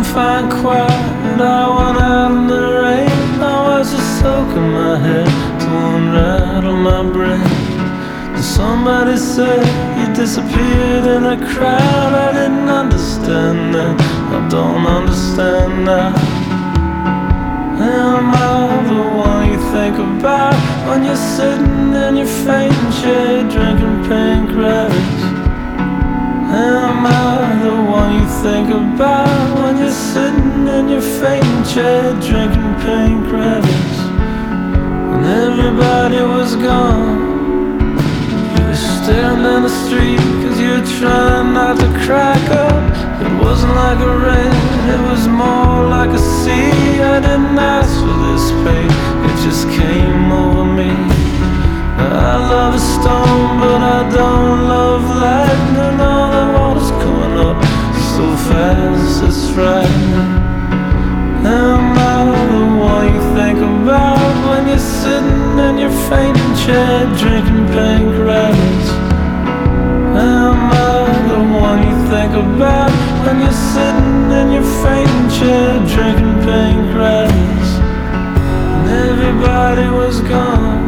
find quiet. I went out in the rain. I was just soaking my head to unrattle my brain. And somebody said you disappeared in a crowd. I didn't understand that. I don't understand now. Am I the one you think about when you're sitting in your fainting chair drinking pink rabbits? Am I the one you think about when you're sitting in your fainting chair drinking pink rabbits? When everybody was gone, you were staring down the street cause you were trying not to crack up. It wasn't like a rain, it was more like a sea. I didn't ask for this pain, it just came over me. I love a storm, but I don't love lightning. All the water's coming up so fast, it's frightening. Am I the one you think about when you're sitting in your fainting chair drinking pink rabbits? Am I the one you think about when you're sitting in your fainting chair drinking pink rabbits? And everybody was gone.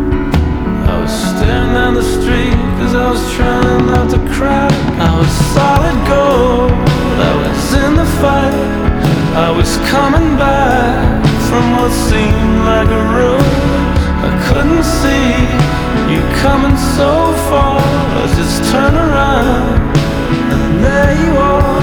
I was staring down the street cause I was trying not to cry. I was solid gold, I was in the fight. I was coming back from what seemed like a ruin. I couldn't see you coming so far. I just turned around and there you are.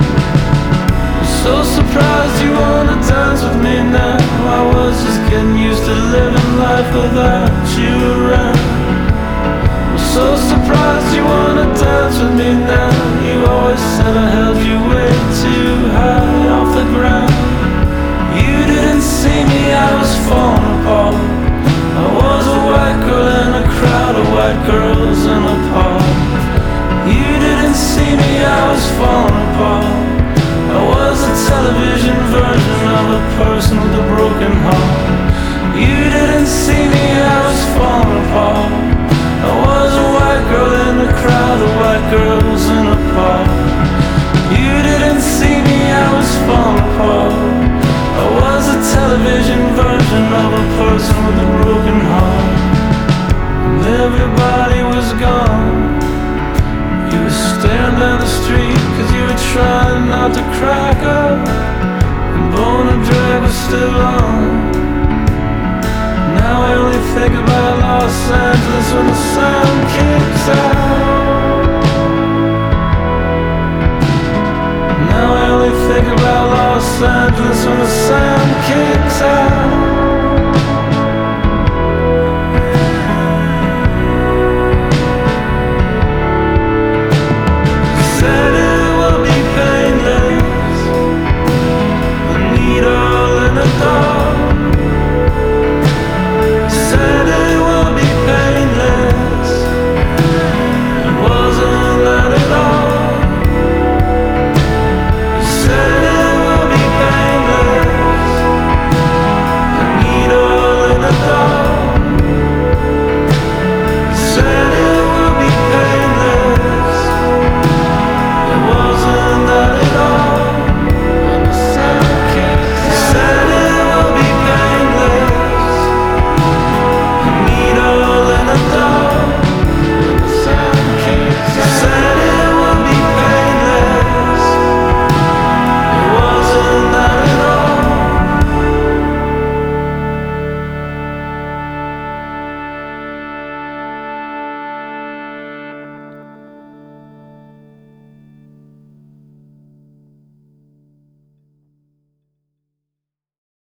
I'm so surprised you wanna dance with me now. I was just getting used to living life without you around. I'm so surprised you wanna dance with me now. You always said I held you way too high off the ground. You didn't see me, I was falling apart. I was a white girl in a crowd of white girls in a park. You didn't see me, I was falling apart. I was a television version of a person with a broken heart. You didn't see me, I was falling apart. I was a white girl in a crowd of white girls in a park. You didn't see me, I was falling apart. I was a television version of a person with a broken heart. And everybody was gone. You were staring down the street cause you were trying not to crack up. And Born to Drag was still on. Now I only think about Los Angeles when the sun kicks out.